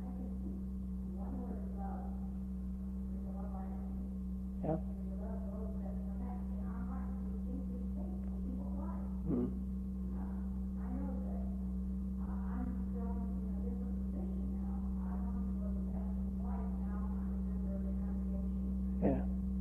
Yeah. Hmm. Yeah.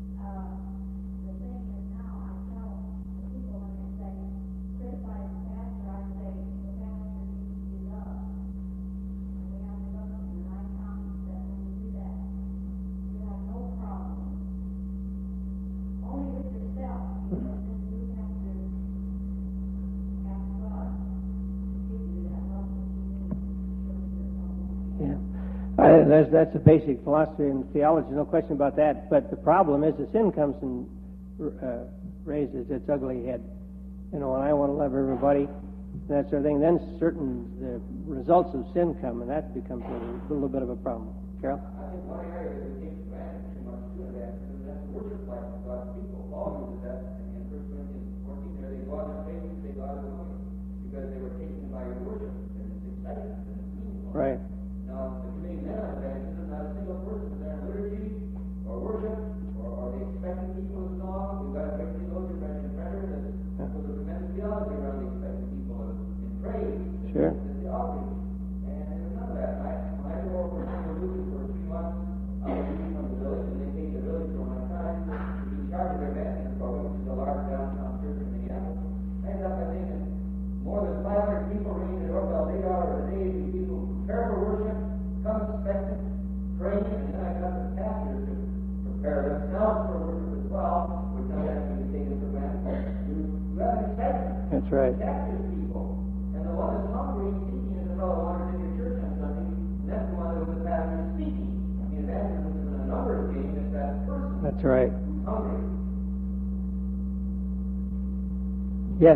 Uh, that's, that's a basic philosophy and theology, no question about that. But the problem is the sin comes and uh, raises its ugly head. You know, and I want to love everybody, that sort of thing. Then certain the results of sin come, and that becomes a little bit of a problem. Carol? I think one area that we take for granted too much too of that is that's the worship life of God's people. Paul uses that in First Corinthians fourteen. There they go out and faith and say God is with you because they were taken by your worship, and it's exciting and it's meaningful. Right. Now, the committing men of evangelism, not a single person is there in liturgy or worship or, or the expecting people of song. We've got everybody knows your friend and friend that there's a tremendous theology around the expecting people in praise. Sure. And the outreach. And there's none of that. I, when I go over to Saint Luke for three months, I was reading from the village, and they take the village for my time to be in charge of their evangelism program, which is a large downtown church in Minneapolis. I ended up, I think, in more than five hundred people ringing the doorbell eight hours a day. These people prepare for worship, come expectant, praying, and then I got the pastors to prepare themselves for worship as well, which I have to be taken for granted. You have an excitement. That's right. Captures people. And the one that's hungry and seeking is the fellow who wanders into your church on Sunday, and that's the one that the pastor is speaking. I mean, evangelism isn't a numbers game, it's that person. That's right. Who's hungry. Yes.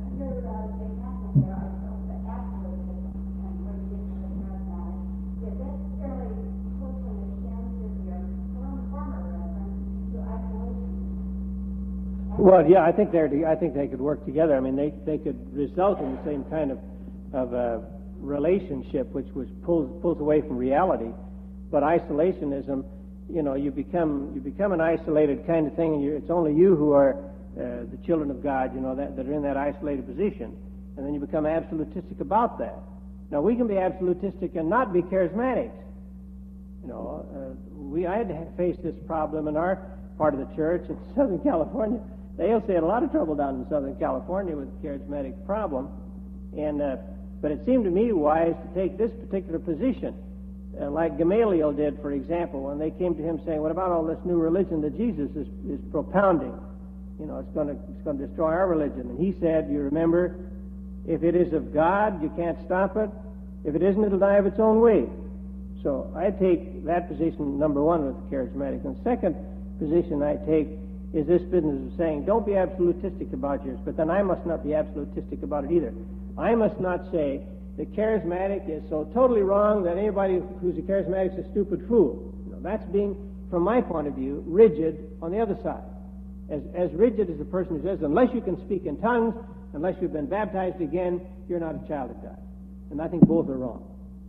Well, yeah, I think they're. I think they could work together. I mean, they they could result in the same kind of of uh, relationship, which was pulls pulls away from reality. But isolationism, you know, you become you become an isolated kind of thing, and you, it's only you who are uh, the children of God, you know, that, that are in that isolated position, and then you become absolutistic about that. Now, we can be absolutistic and not be charismatics. You know, uh, we I had to face this problem in our part of the church in Southern California. They also had a lot of trouble down in Southern California with the charismatic problem, and uh, but it seemed to me wise to take this particular position, uh, like Gamaliel did, for example, when they came to him saying, "What about all this new religion that Jesus is, is propounding? You know, it's going to it's going to destroy our religion." And he said, "You remember, if it is of God, you can't stop it. If it isn't, it'll die of its own way." So I take that position, number one, with the charismatic. And the second position I take is this business of saying, don't be absolutistic about yours, but then I must not be absolutistic about it either. I must not say the charismatic is so totally wrong that anybody who's a charismatic is a stupid fool. No, that's being, from my point of view, rigid on the other side. As, as rigid as the person who says, unless you can speak in tongues, unless you've been baptized again, you're not a child of God. And I think both are wrong.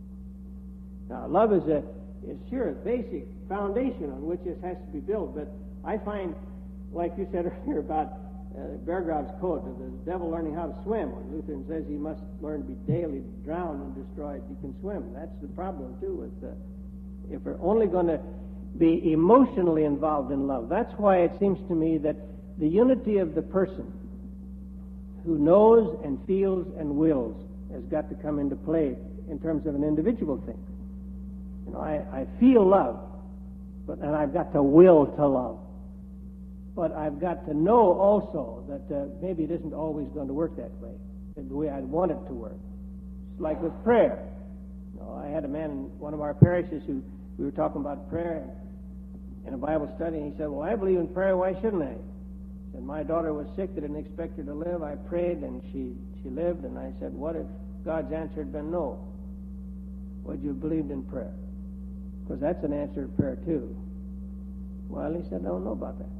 Now, love is a is sure a basic foundation on which this has to be built, but I find, like you said earlier about uh, Bear Grylls' quote of the devil learning how to swim, when Lutheran says he must learn to be daily drowned and destroyed, he can swim. That's the problem, too, with uh, if we're only going to be emotionally involved in love. That's why it seems to me that the unity of the person who knows and feels and wills has got to come into play in terms of an individual thing. You know, I, I feel love, but and I've got to will to love. But I've got to know also that uh, maybe it isn't always going to work that way, the way I'd want it to work. It's like with prayer. You know, I had a man in one of our parishes who we were talking about prayer in a Bible study, and he said, "Well, I believe in prayer. Why shouldn't I?" He said, "My daughter was sick. They didn't expect her to live. I prayed, and she she lived." And I said, "What if God's answer had been no? Would you have believed in prayer? Because that's an answer to prayer, too." Well, he said, "I don't know about that."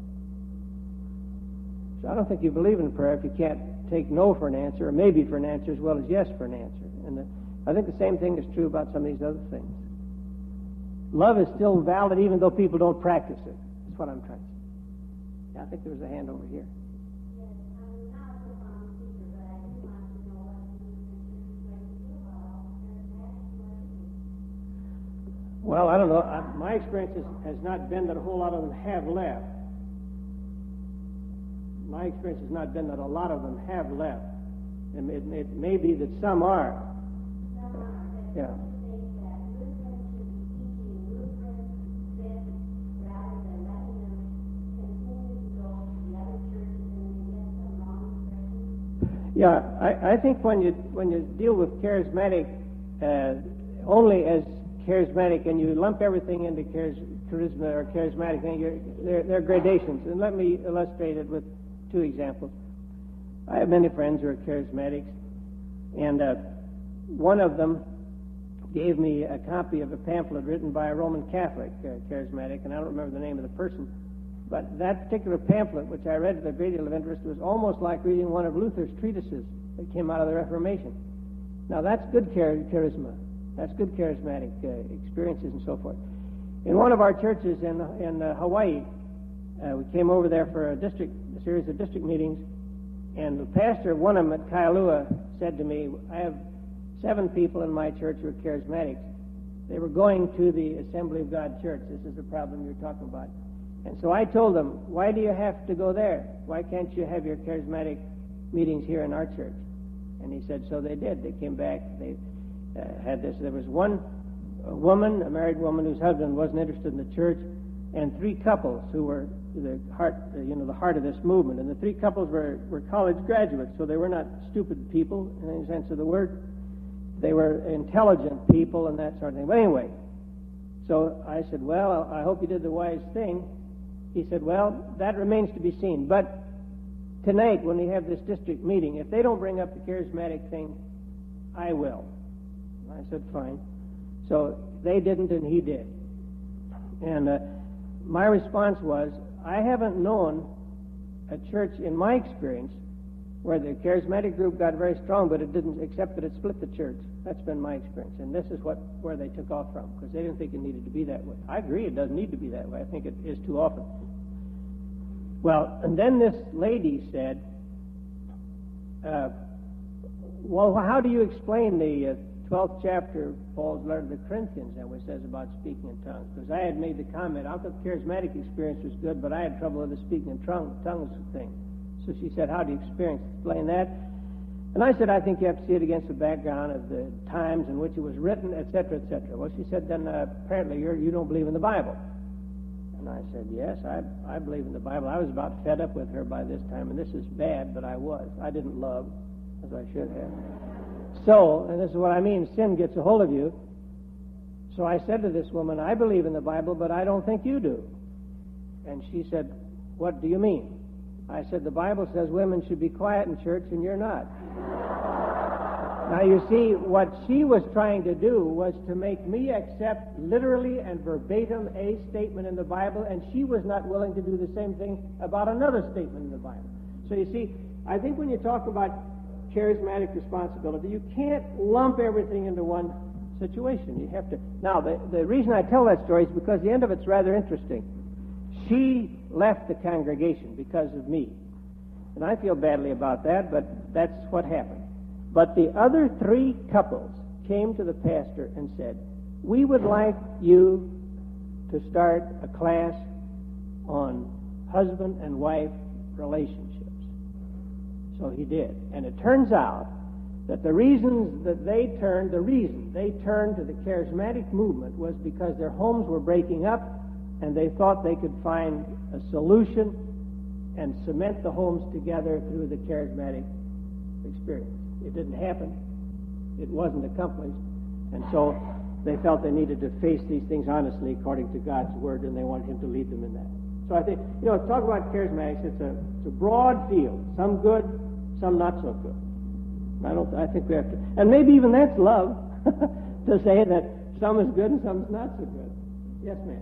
So I don't think you believe in prayer if you can't take no for an answer, or maybe for an answer as well as yes for an answer. And the, I think the same thing is true about some of these other things. Love is still valid even though people don't practice it. That's what I'm trying to say. Yeah, I think there was a hand over here. Well, I don't know. I, my experience is, has not been that a whole lot of them have left. My experience has not been that a lot of them have left. And it, it may be that some are. Some are. Yeah. Yeah, I, I think when you when you deal with charismatic uh, only as charismatic, and you lump everything into charis, charisma or charismatic thing, you're, there, there are gradations. And let me illustrate it with two examples. I have many friends who are charismatics, and uh, one of them gave me a copy of a pamphlet written by a Roman Catholic uh, charismatic, and I don't remember the name of the person. But that particular pamphlet, which I read with a great deal of interest, was almost like reading one of Luther's treatises that came out of the Reformation. Now, that's good char- charisma. That's good charismatic uh, experiences and so forth. In one of our churches in in uh, Hawaii, uh, we came over there for a district, a series of district meetings, and the pastor of one of them at Kailua said to me, "I have seven people in my church who are charismatics. They were going to the Assembly of God Church. This is the problem you're talking about." And so I told them, "Why do you have to go there? Why can't you have your charismatic meetings here in our church?" And he said, so they did. They came back. They uh, had this. There was one a woman, a married woman whose husband wasn't interested in the church, and three couples who were the heart, uh, you know, the heart of this movement. And the three couples were, were college graduates, so they were not stupid people in any sense of the word. They were intelligent people and that sort of thing. But anyway, so I said, "Well, I hope you did the wise thing." He said, "Well, that remains to be seen. But tonight, when we have this district meeting, if they don't bring up the charismatic thing, I will." I said, "Fine." So they didn't, and he did. And uh, my response was, I haven't known a church, in my experience, where the charismatic group got very strong, but it didn't, except that it split the church. That's been my experience. And this is what where they took off from, because they didn't think it needed to be that way. I agree, it doesn't need to be that way. I think it is too often. Well, and then this lady said, uh, well, how do you explain the uh, twelfth chapter of Paul's letter to the Corinthians, and what it says about speaking in tongues. Because I had made the comment, I thought the charismatic experience was good, but I had trouble with the speaking in tongues thing. So she said, how do you experience? Explain that. And I said, I think you have to see it against the background of the times in which it was written, et cetera, et cetera. Well, she said, then uh, apparently you're, you don't believe in the Bible. And I said, yes, I, I believe in the Bible. I was about fed up with her by this time, and this is bad, but I was. I didn't love, as I should have. So, and this is what I mean, sin gets a hold of you. So I said to this woman, I believe in the Bible, but I don't think you do. And she said, what do you mean? I said, the Bible says women should be quiet in church, and you're not. Now, you see, what she was trying to do was to make me accept literally and verbatim a statement in the Bible, and she was not willing to do the same thing about another statement in the Bible. So, you see, I think when you talk about charismatic responsibility, you can't lump everything into one situation. You have to. Now, the, the reason I tell that story is because the end of it's rather interesting. She left the congregation because of me. And I feel badly about that, but that's what happened. But the other three couples came to the pastor and said, we would like you to start a class on husband and wife relationships. So he did. And it turns out that the reasons that they turned, the reason they turned to the charismatic movement was because their homes were breaking up and they thought they could find a solution and cement the homes together through the charismatic experience. It didn't happen. It wasn't accomplished. And so they felt they needed to face these things honestly according to God's Word, and they wanted Him to lead them in that. So I think, you know, talk about charismatics, it's a, it's a broad field. Some good, some not so good. I don't. I think we have to, and maybe even that's love, to say that some is good and some is not so good. Yes, ma'am.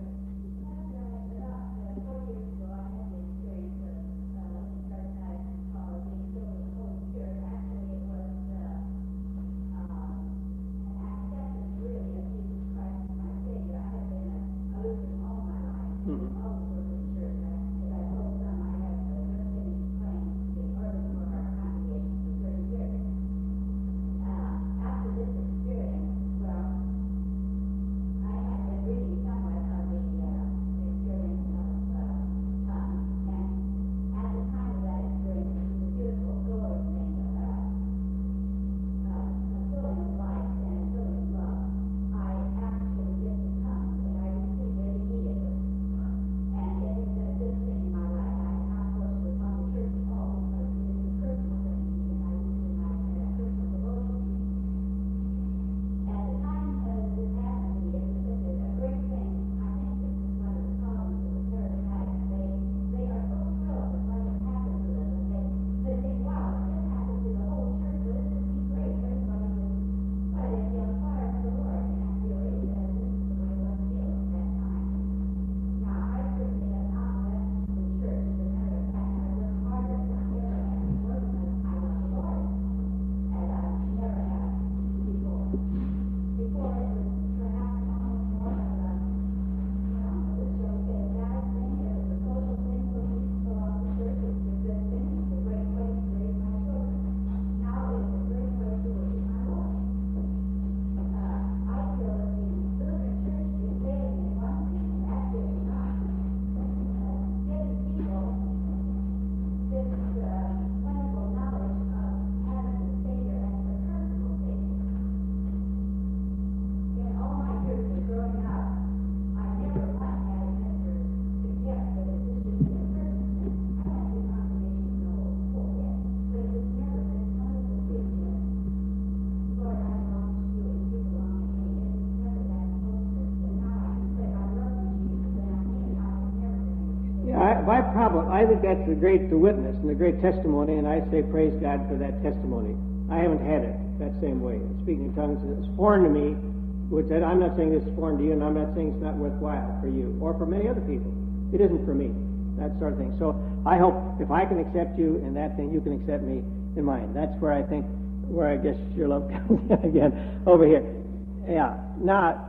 My problem, I think that's a great witness and a great testimony, and I say praise God for that testimony. I haven't had it that same way. Speaking in tongues is foreign to me, which I'm not saying this is foreign to you, and I'm not saying it's not worthwhile for you or for many other people. It isn't for me, that sort of thing. So I hope if I can accept you in that thing, you can accept me in mine. That's where I think, where I guess your love comes in again, over here. Yeah. Now,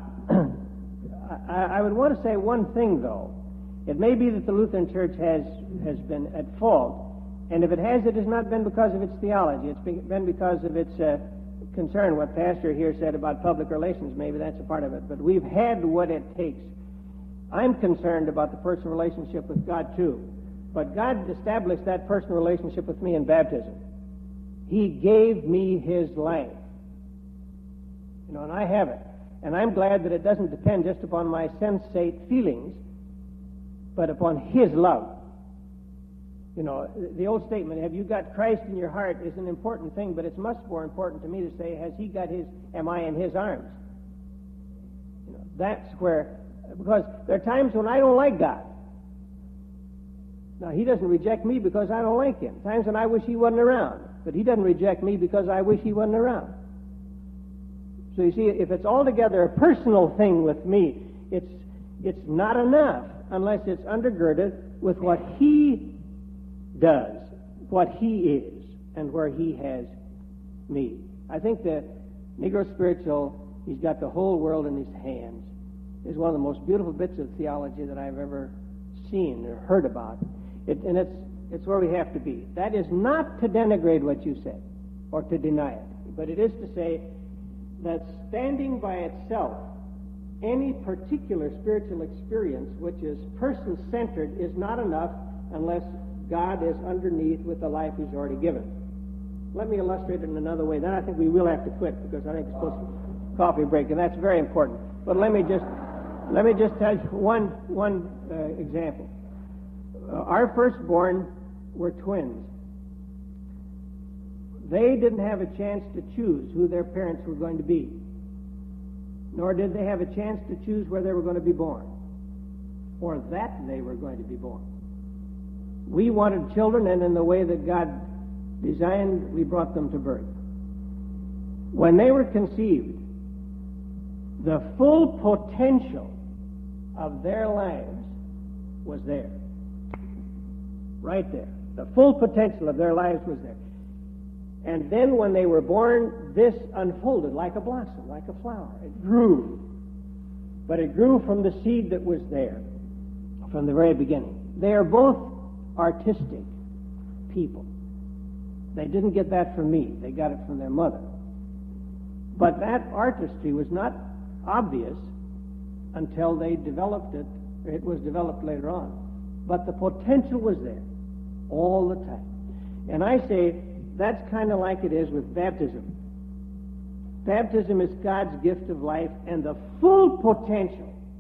I, I would want to say one thing, though. It may be that the Lutheran Church has, has been at fault, and if it has, it has not been because of its theology. It's been because of its uh, concerned what Pastor here said about public relations. Maybe that's a part of it. But we've had what it takes. I'm concerned about the personal relationship with God, too. But God established that personal relationship with me in baptism. He gave me His life. You know, and I have it. And I'm glad that it doesn't depend just upon my sensate feelings, but upon His love. You know, the old statement, have you got Christ in your heart, is an important thing, but it's much more important to me to say, has He got His, am I in His arms? You know, that's where, because there are times when I don't like God. Now, He doesn't reject me because I don't like Him. Times when I wish He wasn't around, but He doesn't reject me because I wish He wasn't around. So you see, if it's altogether a personal thing with me, it's it's not enough unless it's undergirded with what He does, what He is, and where He has me. I think the Negro spiritual, he's got the whole world in his hands, is one of the most beautiful bits of theology that I've ever seen or heard about. It, and it's it's where we have to be. That is not to denigrate what you said or to deny it, but it is to say that standing by itself, any particular spiritual experience which is person-centered is not enough unless God is underneath with the life He's already given. Let me illustrate it in another way. Then I think we will have to quit because I think it's supposed to be a coffee break, and that's very important. But let me just let me just tell you one one uh, example. Uh, our firstborn were twins. They didn't have a chance to choose who their parents were going to be, nor did they have a chance to choose where they were going to be born, or that they were going to be born. We wanted children, and in the way that God designed, we brought them to birth. When they were conceived, the full potential of their lives was there. Right there. The full potential of their lives was there. And then when they were born, this unfolded like a blossom, like a flower. It grew. But it grew from the seed that was there from the very beginning. They are both artistic people. They didn't get that from me. They got it from their mother. But that artistry was not obvious until they developed it. It was developed later on. But the potential was there all the time. And I say that's kind of like it is with baptism. Baptism is God's gift of life, and the full potential